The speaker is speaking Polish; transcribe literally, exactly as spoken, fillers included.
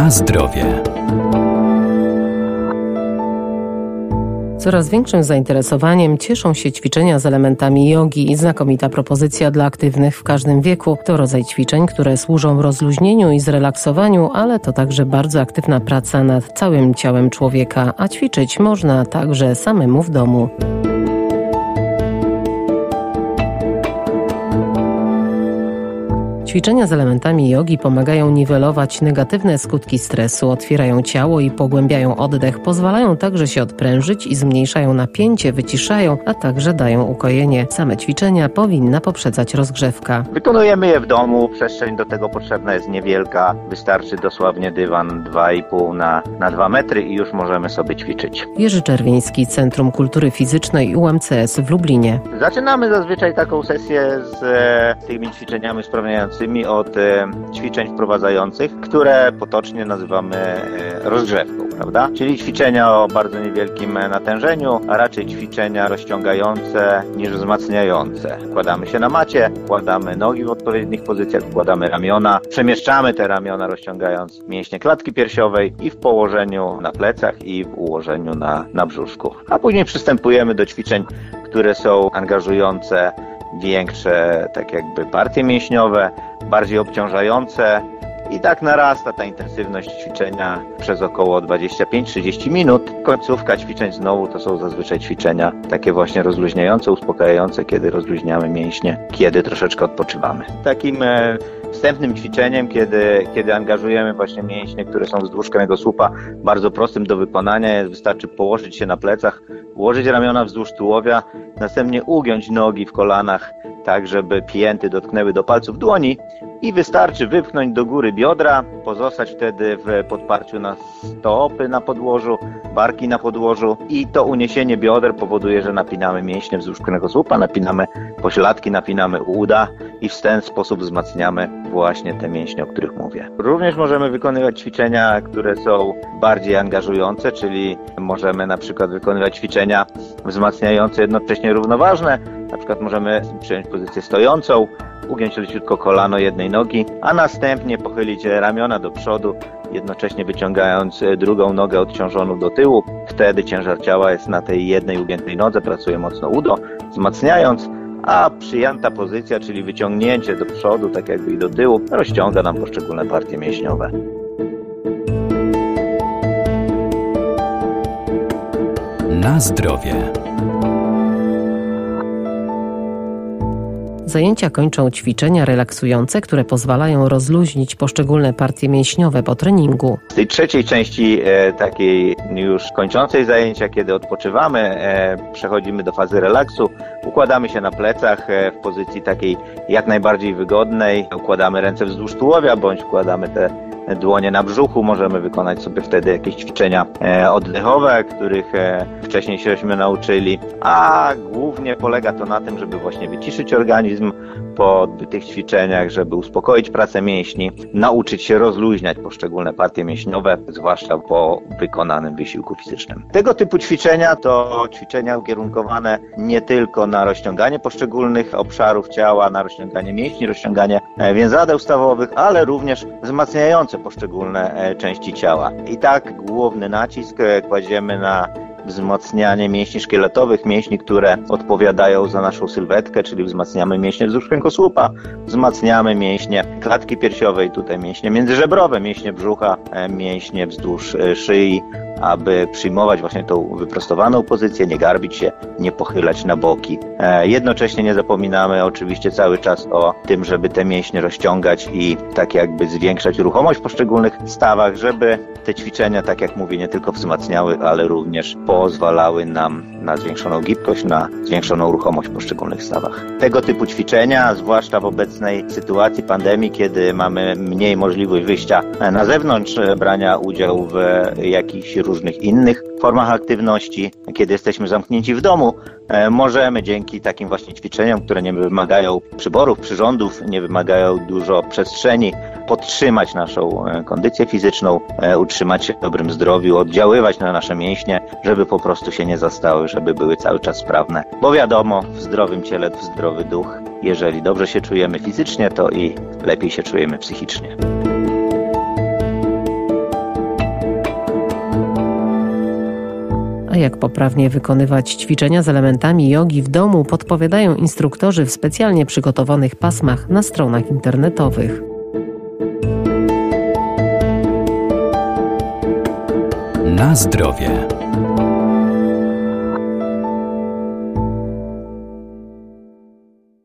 Na zdrowie. Coraz większym zainteresowaniem cieszą się ćwiczenia z elementami jogi. Znakomita propozycja dla aktywnych w każdym wieku. To rodzaj ćwiczeń, które służą rozluźnieniu i zrelaksowaniu, ale to także bardzo aktywna praca nad całym ciałem człowieka, a ćwiczyć można także samemu w domu. Ćwiczenia z elementami jogi pomagają niwelować negatywne skutki stresu, otwierają ciało i pogłębiają oddech, pozwalają także się odprężyć i zmniejszają napięcie, wyciszają, a także dają ukojenie. Same ćwiczenia powinna poprzedzać rozgrzewka. Wykonujemy je w domu, przestrzeń do tego potrzebna jest niewielka, wystarczy dosłownie dywan dwa i pół na, na dwa metry i już możemy sobie ćwiczyć. Jerzy Czerwiński, Centrum Kultury Fizycznej U M C S w Lublinie. Zaczynamy zazwyczaj taką sesję z e, tymi ćwiczeniami usprawniającymi od e, ćwiczeń wprowadzających, które potocznie nazywamy e, rozgrzewką, prawda? Czyli ćwiczenia o bardzo niewielkim natężeniu, a raczej ćwiczenia rozciągające niż wzmacniające. Kładamy się na macie, kładamy nogi w odpowiednich pozycjach, kładamy ramiona, przemieszczamy te ramiona rozciągając mięśnie klatki piersiowej i w położeniu na plecach i w ułożeniu na, na brzuszku. A później przystępujemy do ćwiczeń, które są angażujące większe, tak jakby partie mięśniowe, bardziej obciążające i tak narasta ta intensywność ćwiczenia przez około dwadzieścia pięć trzydzieści minut. Końcówka ćwiczeń znowu to są zazwyczaj ćwiczenia takie właśnie rozluźniające, uspokajające, kiedy rozluźniamy mięśnie, kiedy troszeczkę odpoczywamy. Takim e, wstępnym ćwiczeniem, kiedy, kiedy angażujemy właśnie mięśnie, które są wzdłuż kręgosłupa, bardzo prostym do wykonania jest, wystarczy położyć się na plecach, ułożyć ramiona wzdłuż tułowia, następnie ugiąć nogi w kolanach, tak żeby pięty dotknęły do palców dłoni i wystarczy wypchnąć do góry biodra, pozostać wtedy w podparciu na stopy na podłożu, barki na podłożu i to uniesienie bioder powoduje, że napinamy mięśnie wzdłuż kręgosłupa, napinamy pośladki, napinamy uda i w ten sposób wzmacniamy właśnie te mięśnie, o których mówię. Również możemy wykonywać ćwiczenia, które są bardziej angażujące, czyli możemy na przykład wykonywać ćwiczenia wzmacniające, jednocześnie równoważne. Na przykład możemy przyjąć pozycję stojącą, ugiąć leciutko kolano jednej nogi, a następnie pochylić ramiona do przodu, jednocześnie wyciągając drugą nogę odciążoną do tyłu. Wtedy ciężar ciała jest na tej jednej ugiętej nodze, pracuje mocno udo, wzmacniając, a przyjęta pozycja, czyli wyciągnięcie do przodu, tak jakby i do tyłu, rozciąga nam poszczególne partie mięśniowe. Na zdrowie. Zajęcia kończą ćwiczenia relaksujące, które pozwalają rozluźnić poszczególne partie mięśniowe po treningu. W tej trzeciej części e, takiej już kończącej zajęcia, kiedy odpoczywamy, e, przechodzimy do fazy relaksu, układamy się na plecach e, w pozycji takiej jak najbardziej wygodnej, układamy ręce wzdłuż tułowia, bądź układamy te dłonie na brzuchu, możemy wykonać sobie wtedy jakieś ćwiczenia e, oddechowe, których e, wcześniej żeśmy nauczyli, a głównie polega to na tym, żeby właśnie wyciszyć organizm po tych ćwiczeniach, żeby uspokoić pracę mięśni, nauczyć się rozluźniać poszczególne partie mięśniowe, zwłaszcza po wykonanym wysiłku fizycznym. Tego typu ćwiczenia to ćwiczenia ukierunkowane nie tylko na rozciąganie poszczególnych obszarów ciała, na rozciąganie mięśni, rozciąganie więzadeł stawowych, ale również wzmacniające poszczególne części ciała. I tak główny nacisk kładziemy na wzmacnianie mięśni szkieletowych, mięśni, które odpowiadają za naszą sylwetkę, czyli wzmacniamy mięśnie wzdłuż kręgosłupa, wzmacniamy mięśnie klatki piersiowej, tutaj mięśnie międzyżebrowe, mięśnie brzucha, mięśnie wzdłuż szyi, aby przyjmować właśnie tą wyprostowaną pozycję, nie garbić się, nie pochylać na boki. Jednocześnie nie zapominamy oczywiście cały czas o tym, żeby te mięśnie rozciągać i tak jakby zwiększać ruchomość w poszczególnych stawach, żeby te ćwiczenia, tak jak mówię, nie tylko wzmacniały, ale również pozwalały nam na zwiększoną gibkość, na zwiększoną ruchomość w poszczególnych stawach. Tego typu ćwiczenia, zwłaszcza w obecnej sytuacji pandemii, kiedy mamy mniej możliwość wyjścia na zewnątrz, brania udziału w jakichś różnych innych formach aktywności, kiedy jesteśmy zamknięci w domu, możemy dzięki takim właśnie ćwiczeniom, które nie wymagają przyborów, przyrządów, nie wymagają dużo przestrzeni, podtrzymać naszą kondycję fizyczną, utrzymać się w dobrym zdrowiu, oddziaływać na nasze mięśnie, żeby po prostu się nie zastały, żeby były cały czas sprawne. Bo wiadomo, w zdrowym ciele, w zdrowy duch. Jeżeli dobrze się czujemy fizycznie, to i lepiej się czujemy psychicznie. jak poprawnie wykonywać ćwiczenia z elementami jogi w domu, podpowiadają instruktorzy w specjalnie przygotowanych pasmach na stronach internetowych. Na zdrowie.